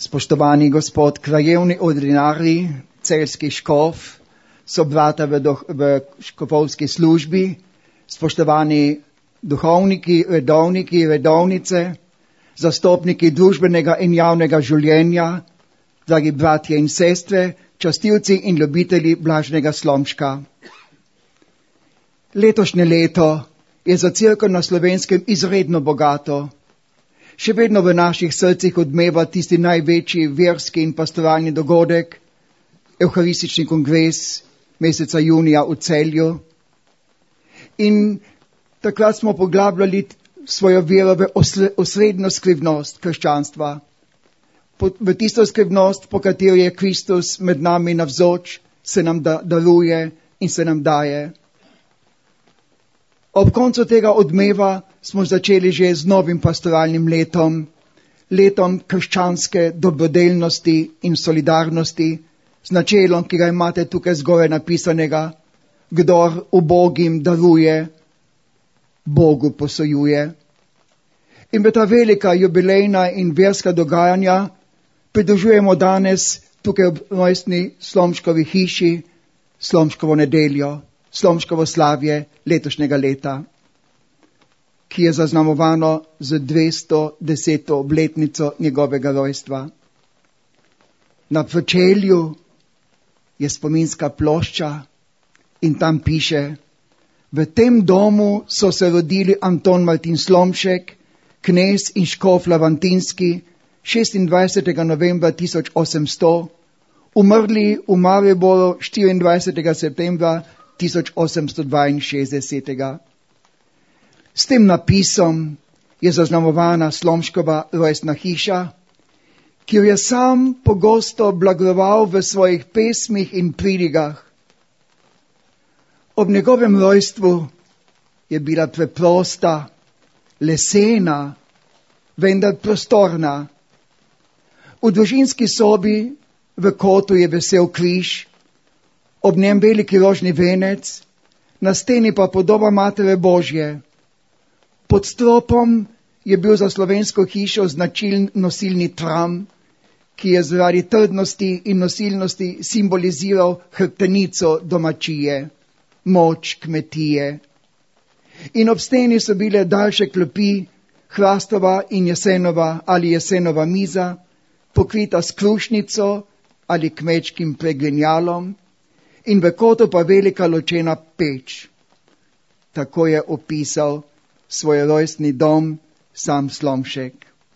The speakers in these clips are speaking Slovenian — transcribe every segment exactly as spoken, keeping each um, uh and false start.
Spoštovani gospod krajevni ordinarij, celjski škof, sobrata v, do, v škofovski službi, spoštovani duhovniki, redovniki, redovnice, zastopniki družbenega in javnega življenja, dragi bratje in sestre, častilci in ljubitelji blažnega slomška. Letošnje leto je za cerkev na Slovenskem izredno bogato. Še vedno v naših srcih odmeva tisti največji verski in pastoralni dogodek, Evharistični kongres meseca junija v Celju. In takrat smo poglabljali svojo vero v osrednjo skrivnost krščanstva, v tisto skrivnost, po kateri je Kristus med nami navzoč, se nam da, daruje in se nam daje. Ob koncu tega odmeva smo začeli že z novim pastoralnim letom, letom krščanske dobrodelnosti in solidarnosti, z načelom, ki ga imate tukaj zgoraj napisanega: kdor ubogim daruje, Bogu posojuje. In v ta velika jubilejna in verska dogajanja pridružujemo danes tukaj ob rojstni Slomškovi hiši Slomškovo nedeljo, Slomškovo slavje letošnjega leta, ki je zaznamovano z dvesto deseto obletnico njegovega rojstva. Na pročelju je spominska plošča in tam piše: v tem domu so se rodili Anton Martin Slomšek, knez in škof Lavantinski, šestindvajsetega novembra tisoč osemsto, umrli v Mariboru štiriindvajsetega septembra tisoč osemsto dvainšestdeset. S tem napisom je zaznamovana Slomškova rojstna hiša, ki jo je sam pogosto blagoroval v svojih pesmih in pridigah. Ob njegovem rojstvu je bila preprosta, lesena, vendar prostorna. V družinski sobi v kotu je vesel križ, ob njem veliki rožni venec, na steni pa podoba Matere Božje. Pod stropom je bil za slovensko hišo značilen nosilni tram, ki je zaradi trdnosti in nosilnosti simboliziral hrbtenico domačije, moč kmetije. In ob steni so bile daljše klopi, hrastova in jesenova ali jesenova miza, pokrita s krušnico ali kmečkim pregrinjalom, in v kotu pa velika ločena peč. Tako je opisal svoj rojstni dom sam Slomšek.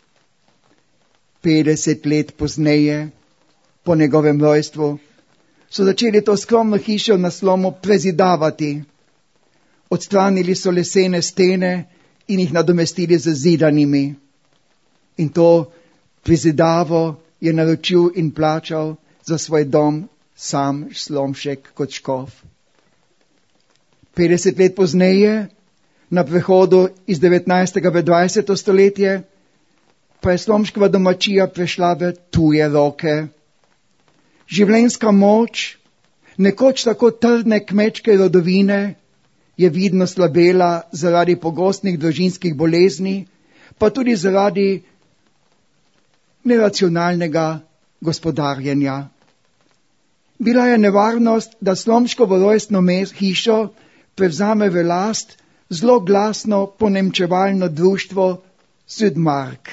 petdeset let pozneje, po njegovem rojstvu, so začeli to skromno hišo na slomu prezidavati. Odstranili so lesene stene in jih nadomestili z zidanimi. In to prezidavo je naročil in plačal za svoj dom sam Slomšek kot škof. petdeset let pozneje, na prehodu iz devetnajstega v dvajseto stoletje, pa je Slomškova domačija prešla v tuje roke. Življenjska moč, nekoč tako trdne kmečke rodovine, je vidno slabela zaradi pogostnih družinskih bolezni, pa tudi zaradi neracionalnega gospodarjenja. Bila je nevarnost, da Slomškovo rojstno hišo prevzame v last zelo glasno ponemčevalno društvo Südmark.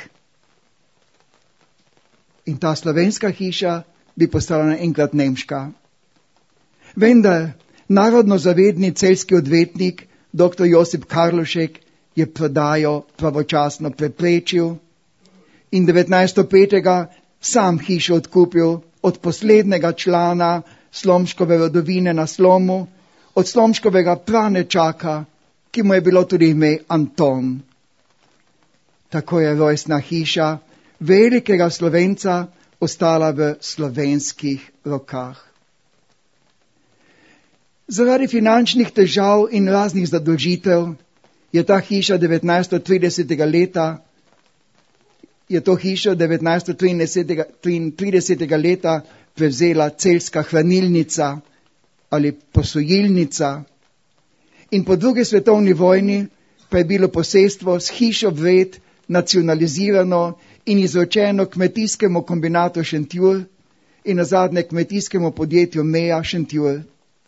In ta slovenska hiša bi postala naenkrat nemška. Vendar narodno zavedni celjski odvetnik doktor Josip Karlušek je prodajo pravočasno preprečil in devetnajststo petega sam hišo odkupil od poslednjega člana Slomškove rodovine na Slomu, od Slomškovega pranečaka, ki mu je bilo tudi ime Anton. Tako je rojstna hiša velikega Slovenca ostala v slovenskih rokah. Zaradi finančnih težav in raznih zadolžitev je ta hiša devetnajststo tridesetega leta je to hišo devetnajststo triintridesetega leta prevzela celjska hranilnica ali posojilnica. In po drugi svetovni vojni pa je bilo posestvo s hišo vred nacionalizirano in izročeno kmetijskemu kombinatu Šentjur in nazadnje kmetijskemu podjetju Meja Šentjur.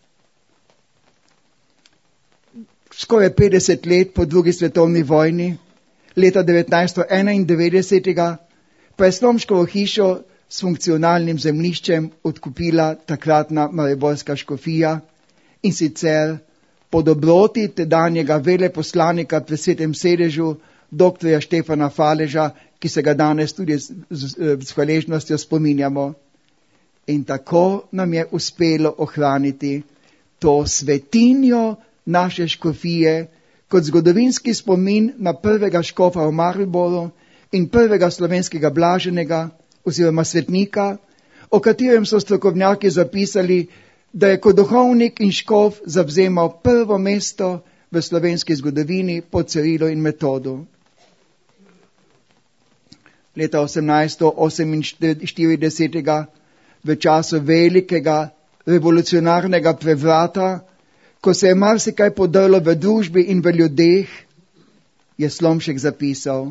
Skoraj petdeset let po drugi svetovni vojni, leta devetnajststo enaindevetdeset, pa je Slomškovo hišo s funkcionalnim zemljiščem odkupila takratna mariborska škofija, in sicer po dobroti tedanjega veleposlanika pri Svetem sedežu, doktorja Štefana Faleža, ki se ga danes tudi s, s, s hvaležnostjo spominjamo. In tako nam je uspelo ohraniti to svetinjo naše škofije kot zgodovinski spomin na prvega škofa v Mariboru in prvega slovenskega blaženega oziroma svetnika, o katerem so strokovnjaki zapisali, da je kot duhovnik in škof zavzemal prvo mesto v slovenski zgodovini po Cirilu in Metodu. Leta osemnajststo oseminštirideset, v času velikega revolucionarnega prevrata, ko se je marsikaj podrlo v družbi in v ljudeh, je Slomšek zapisal: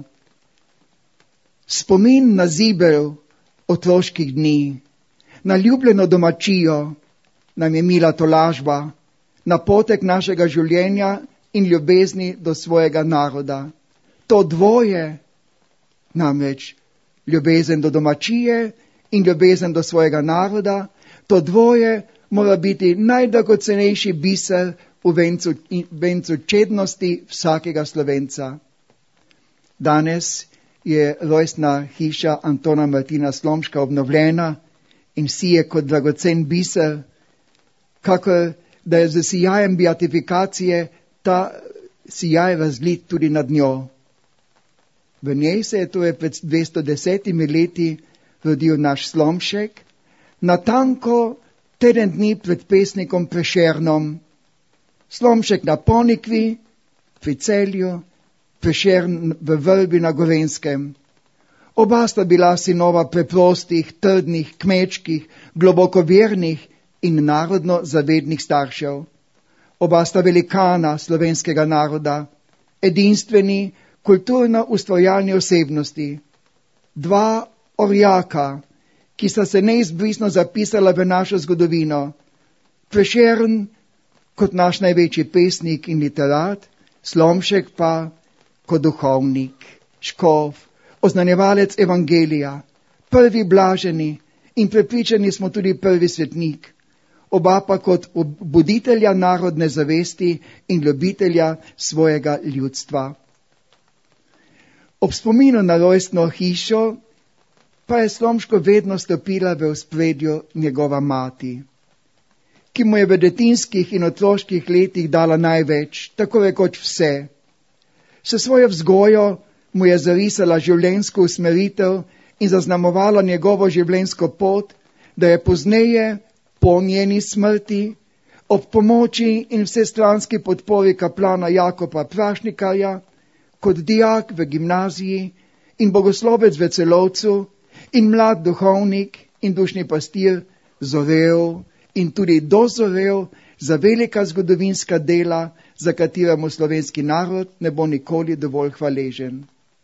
spomin na zibel otroških dni, na ljubljeno domačijo, nam je mila tolažba, napotek našega življenja in ljubezni do svojega naroda. To dvoje, namreč ljubezen do domačije in ljubezen do svojega naroda, to dvoje mora biti najdragocenejši biser v vencu, vencu čednosti vsakega Slovenca. Danes je rojstna hiša Antona Martina Slomška obnovljena in sije kot dragocen biser, kakor da je z sijajem beatifikacije ta sijaj razlit tudi nad njo. V njej se je torej pred dvesto desetimi leti rodil naš Slomšek, natanko teden dni pred pesnikom Prešernom. Slomšek na Ponikvi, pri Celju, Prešern v Vrbi na Gorenjskem. Oba sta bila sinova preprostih, trdnih, kmečkih, globokovernih in narodno zavednih staršev. Oba sta velikana slovenskega naroda, edinstveni, kulturno ustvarjalni osebnosti. Dva orjaka, ki sta se neizbrisno zapisala v našo zgodovino. Prešern kot naš največji pesnik in literat, Slomšek pa kot duhovnik, škof, oznanjevalec evangelija, prvi blaženi in prepričani smo tudi prvi svetnik. Oba pa kot buditelja narodne zavesti in ljubitelja svojega ljudstva. Ob spominu na rojstno hišo pa je Slomško vedno stopila v ospredju njegova mati, ki mu je v detinskih in otroških letih dala največ, tako rekoč vse. S svojo vzgojo mu je zarisala življenjsko usmeritev in zaznamovala njegovo življenjsko pot, da je pozneje, po njeni smrti, ob pomoči in vsestranski podpori kaplana Jakoba Prašnikarja, kot dijak v gimnaziji in bogoslovec v Celovcu in mlad duhovnik in dušni pastir zorel in tudi dozorel za velika zgodovinska dela, za katera mu slovenski narod ne bo nikoli dovolj hvaležen.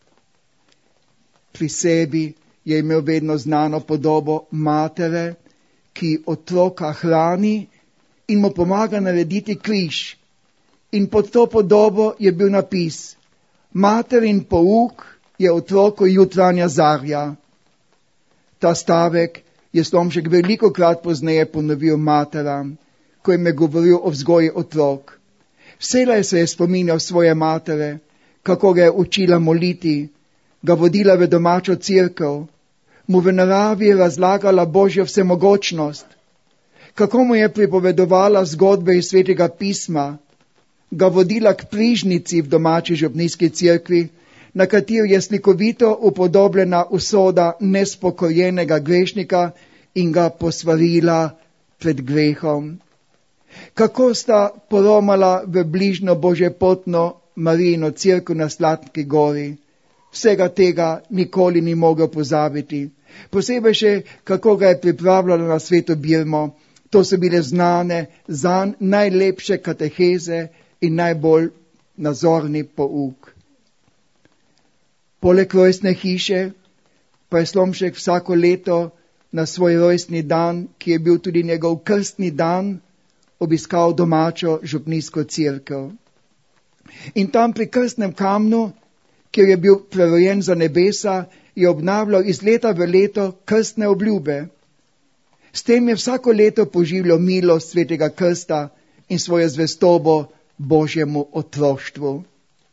Pri sebi je imel vedno znano podobo matere, ki otroka hrani in mu pomaga narediti križ. In pod to podobo je bil napis: materin pouk je otroku jutranja zarja. Ta stavek je Slomšek velikokrat pozneje ponovil materam, ko jim je govoril o vzgoji otrok. Vselej se je spominjal svoje matere, kako ga je učila moliti, ga vodila v domačo cerkev, mu v naravi razlagala Božjo vsemogočnost, kako mu je pripovedovala zgodbe iz Svetega pisma, ga vodila k prižnici v domači župnijski cerkvi, na kateri je slikovito upodobljena usoda nespokojenega grešnika in ga posvarila pred grehom. Kako sta poromala v bližno božjepotno Marijino cerkev na Slatki gori. Vsega tega nikoli ni mogel pozabiti. Posebej še, kako ga je pripravljala na sveto birmo. To so bile znane zanj najlepše kateheze in najbolj nazorni pouk. Poleg rojstne hiše pa je Slomšek vsako leto na svoj rojstni dan, ki je bil tudi njegov krstni dan, obiskal domačo župnijsko cerkev. In tam pri krstnem kamnu, kjer je bil prerojen za nebesa, je obnavljal iz leta v leto krstne obljube. S tem je vsako leto poživljal milost svetega krsta in svojo zvestobo Božjemu otroštvu.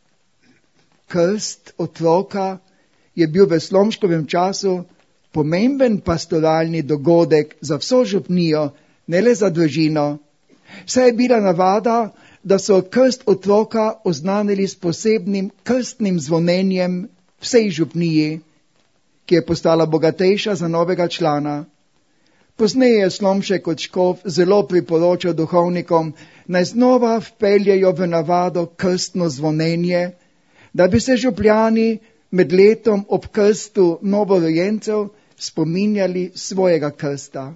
Krst otroka je bil v Slomškovem času pomemben pastoralni dogodek za vso župnijo, ne le za družino. Saj je bila navada, da so krst otroka oznanili s posebnim krstnim zvonjenjem vsej župniji, ki je postala bogatejša za novega člana. Pozneje je Slomšek kot škof zelo priporočal duhovnikom, naj znova vpeljejo v navado krstno zvonjenje, da bi se župljani med letom ob krstu novorojencev spominjali svojega krsta.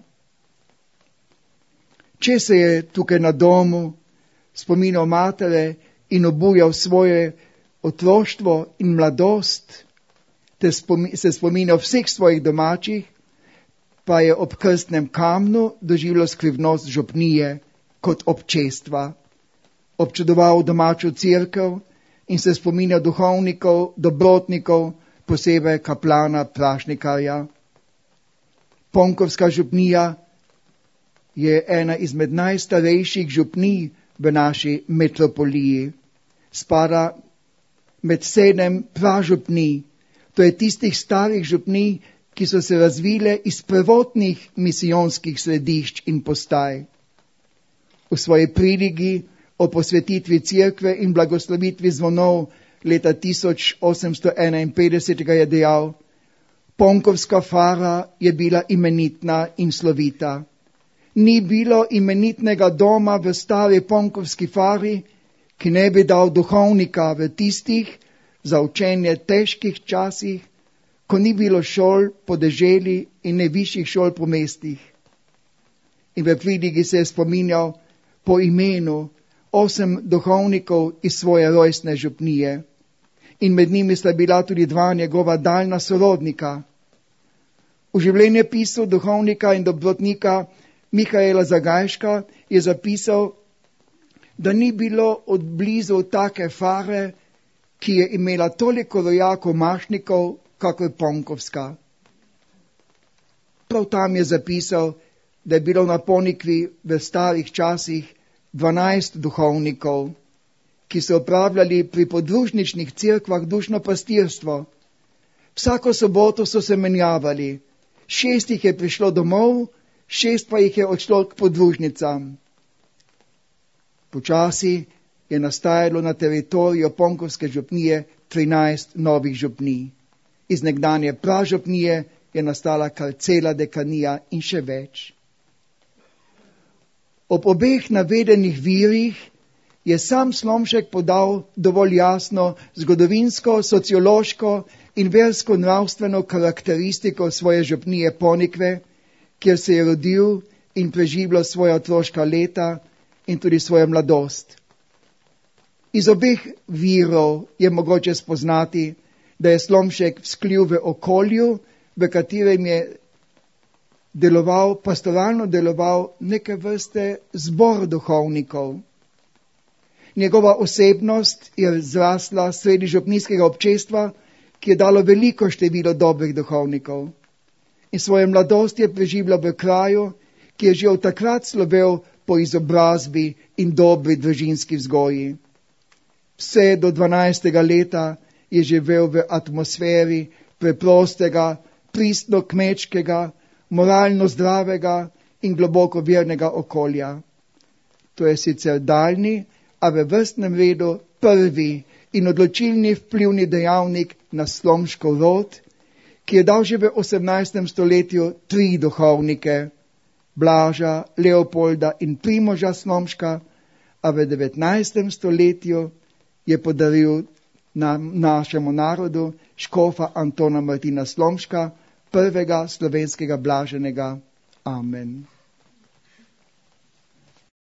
Če se je tukaj na domu spominjal matere in obujal svoje otroštvo in mladost, te spomi, se spominjal vseh svojih domačih, pa je ob krstnem kamnu doživljal skrivnost župnije kot občestva. Občudoval domačo cerkev in se spominjal duhovnikov, dobrotnikov, posebej kaplana Prašnikarja. Ponkovska župnija je ena izmed najstarejših župnij v naši metropoliji. Spada med sedem pražupnij, to je tistih starih župnij, ki so se razvile iz prvotnih misijonskih središč in postaj. V svoji priligi o posvetitvi cerkve in blagoslovitvi zvonov leta tisoč osemsto enainpetdeset je dejal: Ponkovska fara je bila imenitna in slovita. Ni bilo imenitnega doma v stari ponkovski fari, ki ne bi dal duhovnika v tistih za učenje težkih časih, ko ni bilo šol po deželi in ne višjih šol po mestih. In v pridigi se je spominjal po imenu osem duhovnikov iz svoje rojstne župnije. In med njimi sta bila tudi dva njegova daljna sorodnika. V življenjepisu duhovnika in dobrotnika Mihaela Zagajška je zapisal, da ni bilo od blizu take fare, ki je imela toliko rojakov mašnikov, kakor Ponkovska. Prav tam je zapisal, da je bilo na Ponikvi v starih časih dvanajst duhovnikov, ki so opravljali pri podružničnih cerkvah dušno pastirstvo. Vsako soboto so se menjavali, šest jih je prišlo domov, šest pa jih je odšlo k podružnicam. Počasi je nastajalo na teritoriju Ponkovske župnije trinajst novih župnij. Iz nekdanje pražupnije je nastala kar cela dekanija in še več. Ob obeh navedenih virih je sam Slomšek podal dovolj jasno zgodovinsko, sociološko in versko-nravstveno karakteristiko svoje župnije Ponikve, kjer se je rodil in preživljal svoja otroška leta in tudi svojo mladost. Iz obeh virov je mogoče spoznati, da je Slomšek vzklil v okolju, v katerem je deloval, pastoralno deloval neke vrste zbor duhovnikov. Njegova osebnost je zrasla sredi župnijskega občestva, ki je dalo veliko število dobrih duhovnikov. In svojo mladost je preživljal v kraju, ki je že od takrat slovel po izobrazbi in dobri družinski vzgoji. Vse do dvanajstega leta je živel v atmosferi preprostega, pristno kmečkega, moralno zdravega in globoko vernega okolja. To je sicer daljni, a v vrstnem redu prvi in odločilni vplivni dejavnik na Slomškov rod, ki je dal že v osemnajstem stoletju tri duhovnike, Blaža, Leopolda in Primoža Slomška, a v devetnajstem stoletju je podaril na našemu narodu škofa Antona Martina Slomška, prvega slovenskega blaženega. Amen.